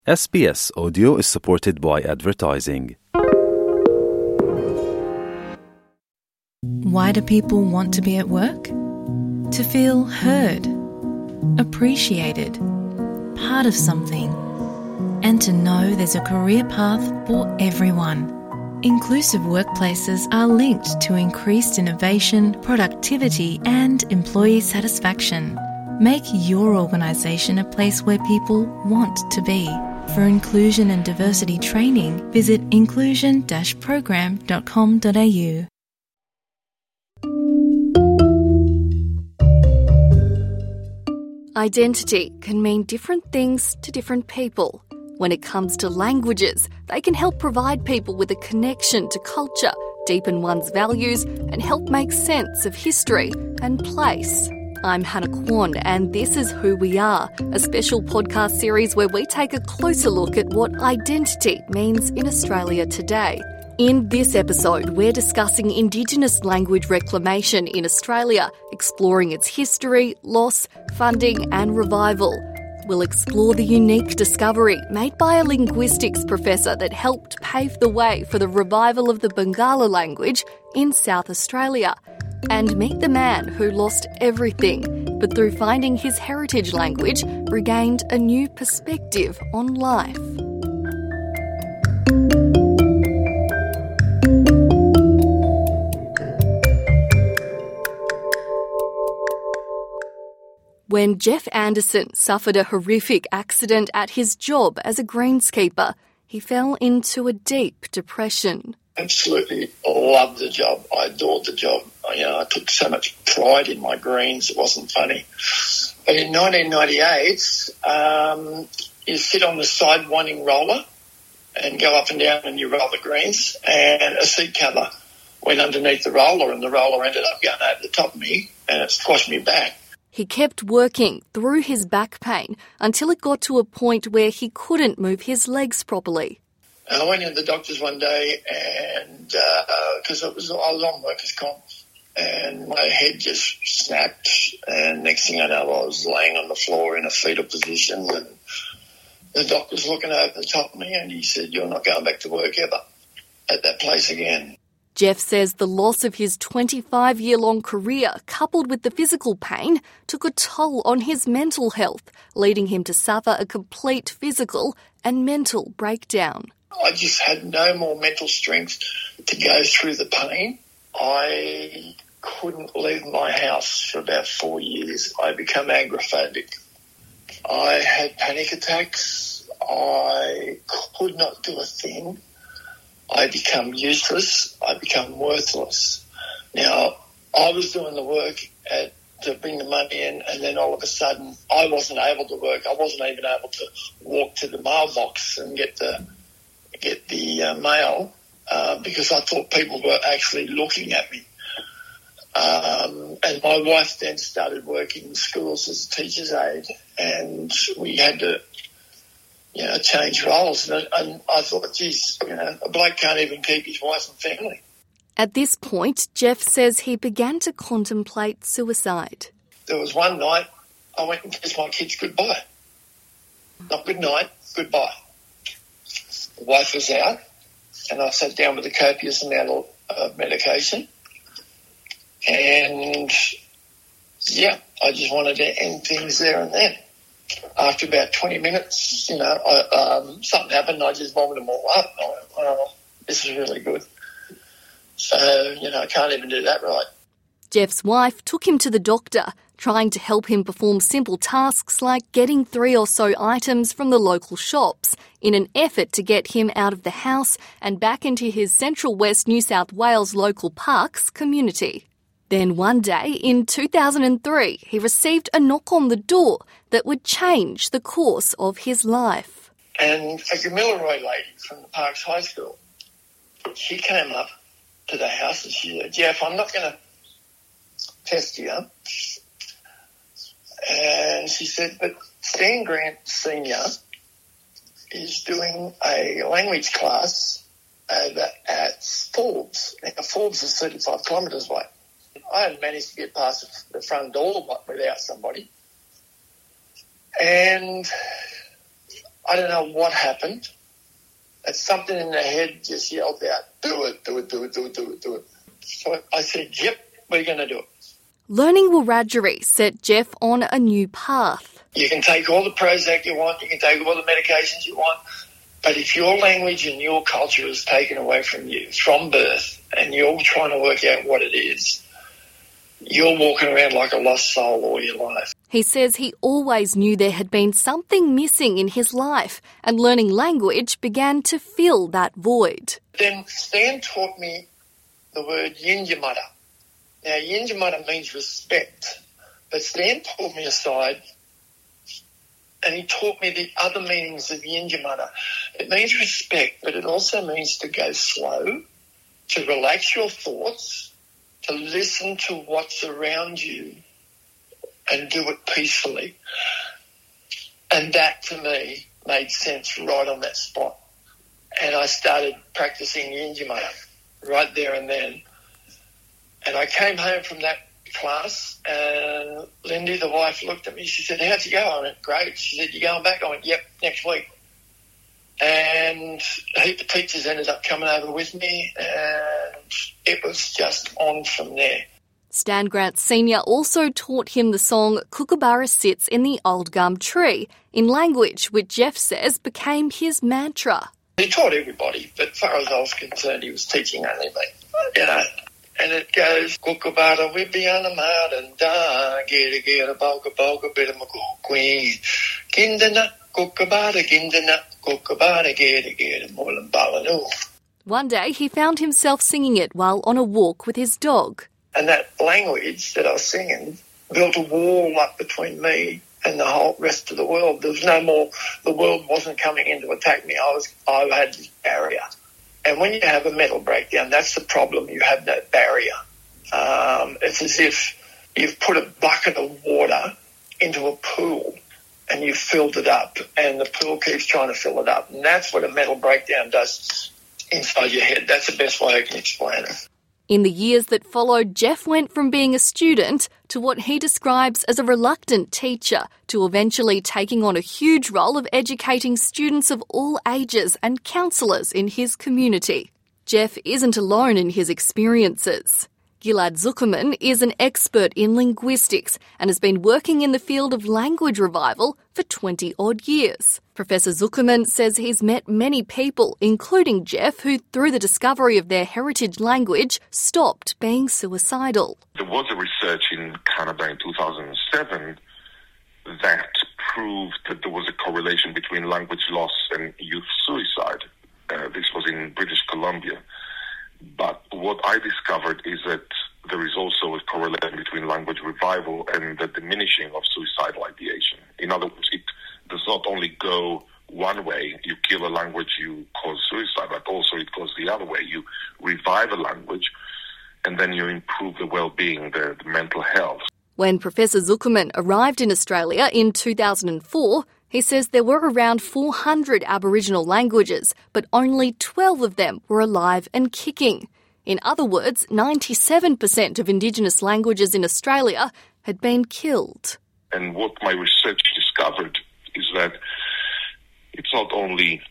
SBS Audio is supported by advertising. Why do people want to be at work? To feel heard, appreciated, part of something, and to know there's a career path for everyone. Inclusive workplaces are linked to increased innovation, productivity, and employee satisfaction. Make your organisation a place where people want to be. For inclusion and diversity training, visit inclusion-program.com.au. Identity can mean different things to different people. When it comes to languages, they can help provide people with a connection to culture, deepen one's values, and help make sense of history and place. I'm Hannah Kwon, and this is Who We Are, a special podcast series where we take a closer look at what identity means in Australia today. In this episode, we're discussing Indigenous language reclamation in Australia, exploring its history, loss, funding and revival. We'll explore the unique discovery made by a linguistics professor that helped pave the way for the revival of the Bangala language in South Australia. And meet the man who lost everything, but through finding his heritage language, regained a new perspective on life. When Jeff Anderson suffered a horrific accident at his job as a greenskeeper, he fell into a deep depression. Absolutely loved the job. I adored the job. I took so much pride in my greens, it wasn't funny. But in 1998, you sit on the side winding roller and go up and down and you roll the greens, and a seat cover went underneath the roller and the roller ended up going over the top of me and it squashed me back. He kept working through his back pain until it got to a point where he couldn't move his legs properly. I went in the doctors one day and because I was on workers' comp and my head just snapped, and next thing I know I was laying on the floor in a fetal position, and the doctor's looking over the top of me and he said, "You're not going back to work ever at that place again." Jeff says the loss of his 25-year-long career, coupled with the physical pain, took a toll on his mental health, leading him to suffer a complete physical and mental breakdown. I just had no more mental strength to go through the pain. I couldn't leave my house for about 4 years. I became agoraphobic. I had panic attacks. I could not do a thing. I become useless. I become worthless. Now, I was doing the work to bring the money in, and then all of a sudden I wasn't able to work. I wasn't even able to walk to the mailbox and get the mail because I thought people were actually looking at me. And my wife then started working in schools as a teacher's aide, and we had to change roles. And I thought, geez, a bloke can't even keep his wife and family. At this point, Jeff says he began to contemplate suicide. There was one night I went and kissed my kids goodbye. Not good night, goodbye. The wife was out, and I sat down with a copious amount of medication. And, I just wanted to end things there and then. After about 20 minutes, something happened and I just vomited them all up. I went, "Oh, this is really good." So, I can't even do that right. Jeff's wife took him to the doctor, trying to help him perform simple tasks like getting 3 or so items from the local shops in an effort to get him out of the house and back into his Central West New South Wales local parks community. Then one day in 2003, he received a knock on the door that would change the course of his life. And a Gamilaroi lady from the Parks High School, she came up to the house and she said, "Jeff, I'm not going to test you." And she said, "But Stan Grant Sr. is doing a language class over at Forbes." Now, Forbes is 35 kilometres away. I had managed to get past the front door without somebody. And I don't know what happened. And something in the head just yelled out, do it, do it, do it, do it, do it, do it. So I said, yep, we're going to do it. Learning Wiradjuri set Jeff on a new path. You can take all the Prozac you want, you can take all the medications you want, but if your language and your culture is taken away from you from birth and you're trying to work out what it is, you're walking around like a lost soul all your life. He says he always knew there had been something missing in his life, and learning language began to fill that void. Then Stan taught me the word Yinjamata. Now, Yinjamata means respect, but Stan pulled me aside and he taught me the other meanings of Yinjamata. It means respect, but it also means to go slow, to relax your thoughts, to listen to what's around you and do it peacefully. And that, to me, made sense right on that spot. And I started practicing Yinjamata right there and then. And I came home from that class and Lindy, the wife, looked at me. She said, how'd you go? I went, great. She said, you going back? I went, yep, next week. And a heap of teachers ended up coming over with me and it was just on from there. Stan Grant Sr. also taught him the song Kookaburra Sits in the Old Gum Tree, in language which Jeff says became his mantra. He taught everybody, but as far as I was concerned, he was teaching only me, you know. And it goes, Kookaburra, we be on the mountain, da, get a boga, bit of my queen. Gindana, Kookaburra, Gindana, Kookaburra, get a molan balanu. One day he found himself singing it while on a walk with his dog. And that language that I was singing built a wall up between me and the whole rest of the world. There was no more, the world wasn't coming in to attack me. I had this barrier. And when you have a mental breakdown, that's the problem. You have that barrier. It's as if you've put a bucket of water into a pool and you've filled it up and the pool keeps trying to fill it up. And that's what a mental breakdown does inside your head. That's the best way I can explain it. In the years that followed, Jeff went from being a student to what he describes as a reluctant teacher, to eventually taking on a huge role of educating students of all ages and counsellors in his community. Jeff isn't alone in his experiences. Gilad Zuckerman is an expert in linguistics and has been working in the field of language revival for 20-odd years. Professor Zuckerman says he's met many people, including Jeff, who, through the discovery of their heritage language, stopped being suicidal. There was a research in Canada in 2007 that proved that there was a correlation between language loss and youth suicide. This was in British Columbia. But what I discovered is that there is also a correlation between language revival and the diminishing of suicidal ideation. In other words, it does not only go one way, you kill a language, you cause suicide, but also it goes the other way. You revive a language and then you improve the well-being, the mental health. When Professor Zuckerman arrived in Australia in 2004, he says there were around 400 Aboriginal languages, but only 12 of them were alive and kicking. In other words, 97% of Indigenous languages in Australia had been killed. And what my research discovered is that it's not only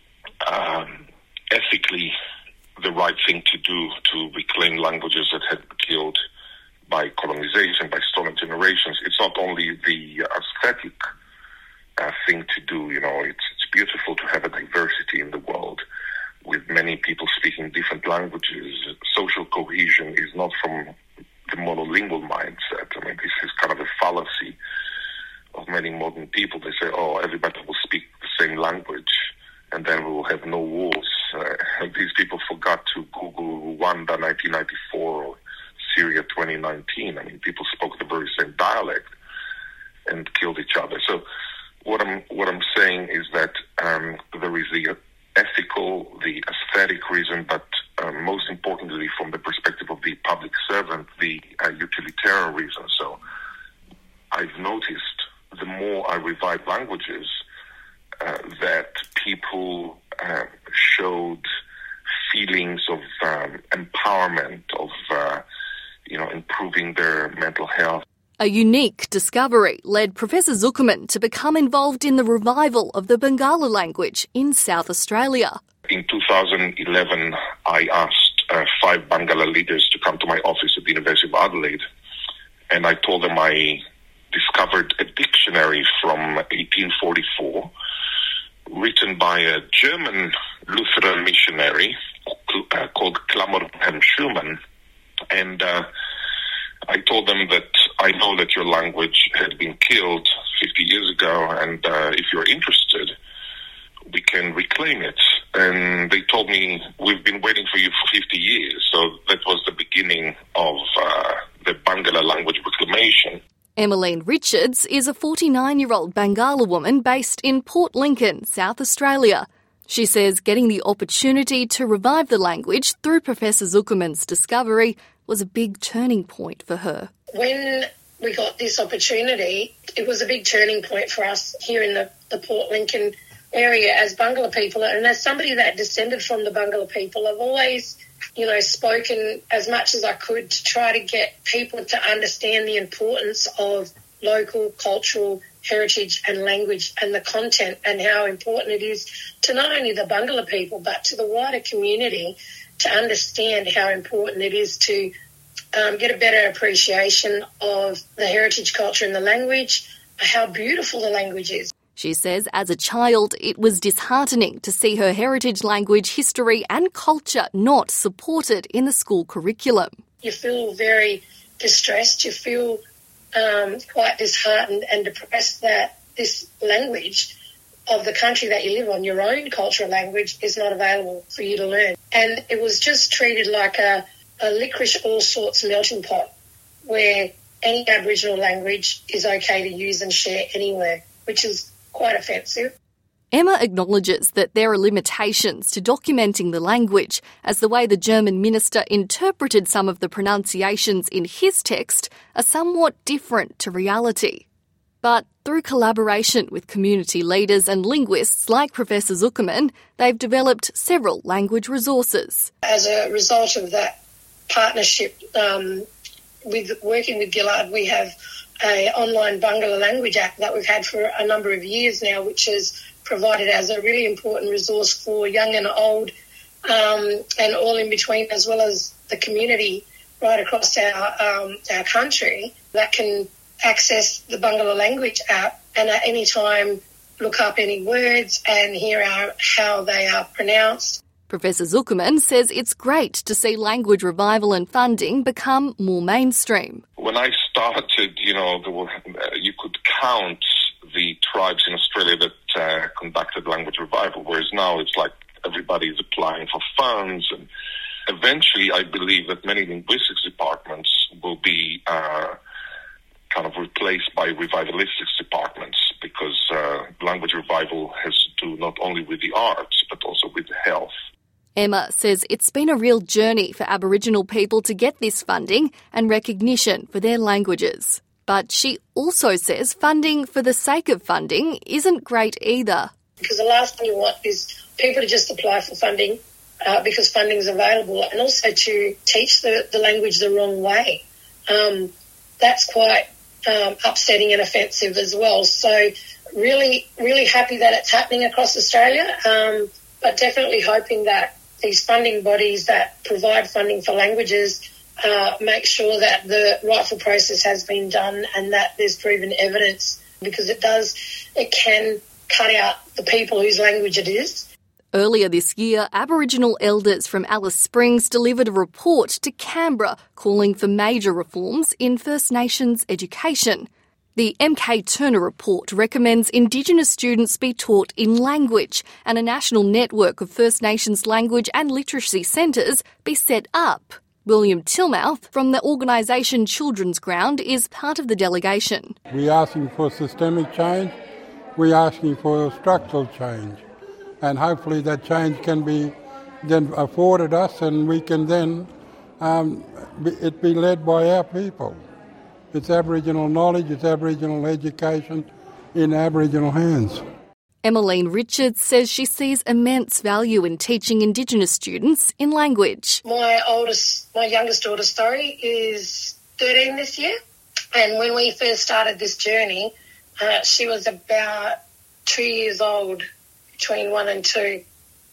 ethically the right thing to do to reclaim languages that had been killed by colonization, by stolen generations. It's not only the aesthetic thing to do. You know, it's beautiful to have a diversity in the world with many people speaking different languages. Social cohesion is not from the monolingual mindset. I mean, this is kind of a fallacy of many modern people. They say, oh, everybody will speak the same language and then we will have no wars. These people forgot to Google Rwanda 1994 or Syria 2019. I mean, people spoke the very same dialect and killed each other. So what I'm saying is that there is the ethical, the aesthetic reason, but most importantly, from the perspective of the public servant, the utilitarian reason. So I've noticed the more I revive languages, that people showed feelings of empowerment, of improving their mental health. A unique discovery led Professor Zuckerman to become involved in the revival of the Bangala language in South Australia. In 2011, I asked 5 Bangala leaders to come to my office at the University of Adelaide, and I told them I discovered a dictionary from 1844 written by a German Lutheran missionary called Klammer Schumann, and I told them that I know that your language had been killed 50 years ago, and if you're interested, we can reclaim it. And they told me, we've been waiting for you for 50 years. So that was the beginning of the Bangala language reclamation. Emmeline Richards is a 49-year-old Bangala woman based in Port Lincoln, South Australia. She says getting the opportunity to revive the language through Professor Zuckerman's discovery was a big turning point for her. When we got this opportunity, it was a big turning point for us here in the Port Lincoln area as Bangala people. And as somebody that descended from the Bangala people, I've always, spoken as much as I could to try to get people to understand the importance of local cultural heritage and language and the content, and how important it is to not only the Bangala people but to the wider community to understand how important it is to get a better appreciation of the heritage, culture and the language, how beautiful the language is. She says as a child it was disheartening to see her heritage language, history and culture not supported in the school curriculum. You feel very distressed, you feel quite disheartened and depressed that this language of the country that you live on, your own cultural language, is not available for you to learn. And it was just treated like a licorice all sorts melting pot where any Aboriginal language is okay to use and share anywhere, which is quite offensive. Emma acknowledges that there are limitations to documenting the language, as the way the German minister interpreted some of the pronunciations in his text are somewhat different to reality. But through collaboration with community leaders and linguists like Professor Zuckerman, they've developed several language resources. As a result of that partnership, with working with Gillard, we have an online Bangala language app that we've had for a number of years now, which is provided as a really important resource for young and old and all in between, as well as the community right across our country that can access the Bangala language app and at any time look up any words and hear how they are pronounced. Professor Zuckerman says it's great to see language revival and funding become more mainstream. When I started, you could count the tribes in Australia that conducted language revival, whereas now it's like everybody is applying for funds, and eventually I believe that many linguistics departments will be kind of replaced by revivalistics departments, because language revival has to do not only with the arts but also with health. Emma says it's been a real journey for Aboriginal people to get this funding and recognition for their languages. But she also says funding for the sake of funding isn't great either. Because the last thing you want is people to just apply for funding because funding is available, and also to teach the language the wrong way. That's quite upsetting and offensive as well. So really, really happy that it's happening across Australia, but definitely hoping that these funding bodies that provide funding for languages make sure that the rightful process has been done and that there's proven evidence, because it can cut out the people whose language it is. Earlier this year, Aboriginal elders from Alice Springs delivered a report to Canberra calling for major reforms in First Nations education. The MK Turner report recommends Indigenous students be taught in language, and a national network of First Nations language and literacy centres be set up. William Tilmouth from the organisation Children's Ground is part of the delegation. We're asking for systemic change, we're asking for structural change, and hopefully that change can be then afforded us, and we can then it be led by our people. It's Aboriginal knowledge, it's Aboriginal education in Aboriginal hands. Emmeline Richards says she sees immense value in teaching Indigenous students in language. My youngest daughter, is 13 this year, And when we first started this journey, she was about 2 years old, between 1 and 2.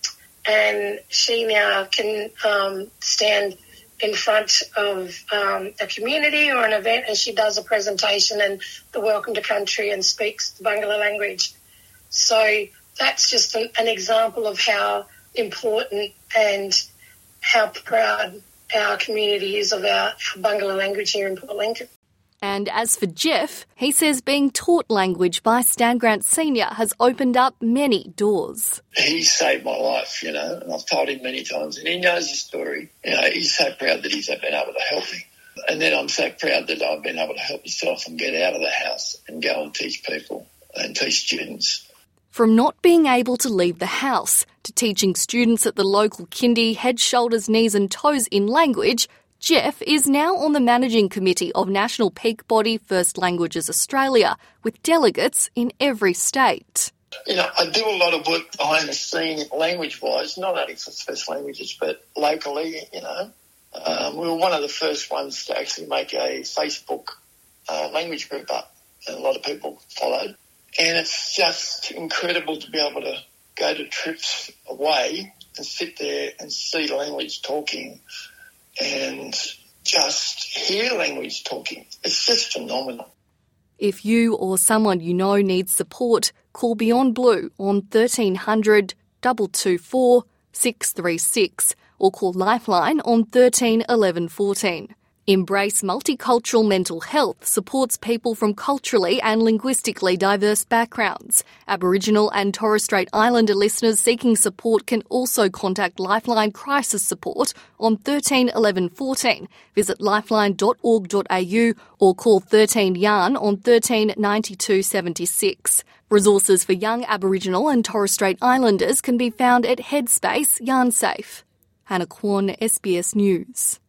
And she now can stand in front of a community or an event, and she does a presentation and the welcome to country and speaks the Bangla language. So that's just an example of how important and how proud our community is of our Bangla language here in Port Lincoln. And as for Jeff, he says being taught language by Stan Grant Sr. has opened up many doors. He saved my life, and I've told him many times, and he knows the story. He's so proud that he's been able to help me. And then I'm so proud that I've been able to help myself and get out of the house and go and teach people and teach students. From not being able to leave the house to teaching students at the local kindy head, shoulders, knees and toes in language, Jeff is now on the managing committee of national peak body First Languages Australia, with delegates in every state. I do a lot of work behind the scene language-wise, not only for first languages, but locally, we were one of the first ones to actually make a Facebook language group up, and a lot of people followed. And it's just incredible to be able to go to trips away and sit there and see language talking and just hear language talking. It's just phenomenal. If you or someone you know needs support, call Beyond Blue on 1300 224 636 or call Lifeline on 13 11 14. Embrace Multicultural Mental Health supports people from culturally and linguistically diverse backgrounds. Aboriginal and Torres Strait Islander listeners seeking support can also contact Lifeline Crisis Support on 13 11 14. Visit lifeline.org.au or call 13 YARN on 13 92 76. Resources for young Aboriginal and Torres Strait Islanders can be found at Headspace Yarn Safe. Hannah Kwon, SBS News.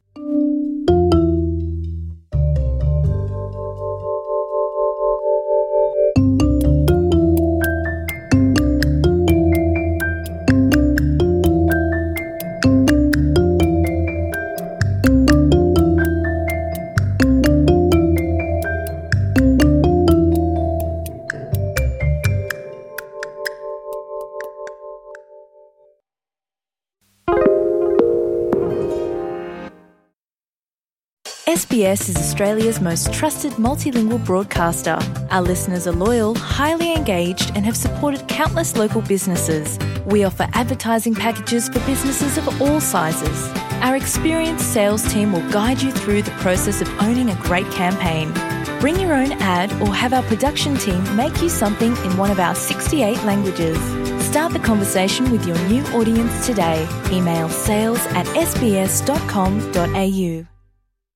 SBS is Australia's most trusted multilingual broadcaster. Our listeners are loyal, highly engaged and have supported countless local businesses. We offer advertising packages for businesses of all sizes. Our experienced sales team will guide you through the process of owning a great campaign. Bring your own ad or have our production team make you something in one of our 68 languages. Start the conversation with your new audience today. Email sales@sbs.com.au.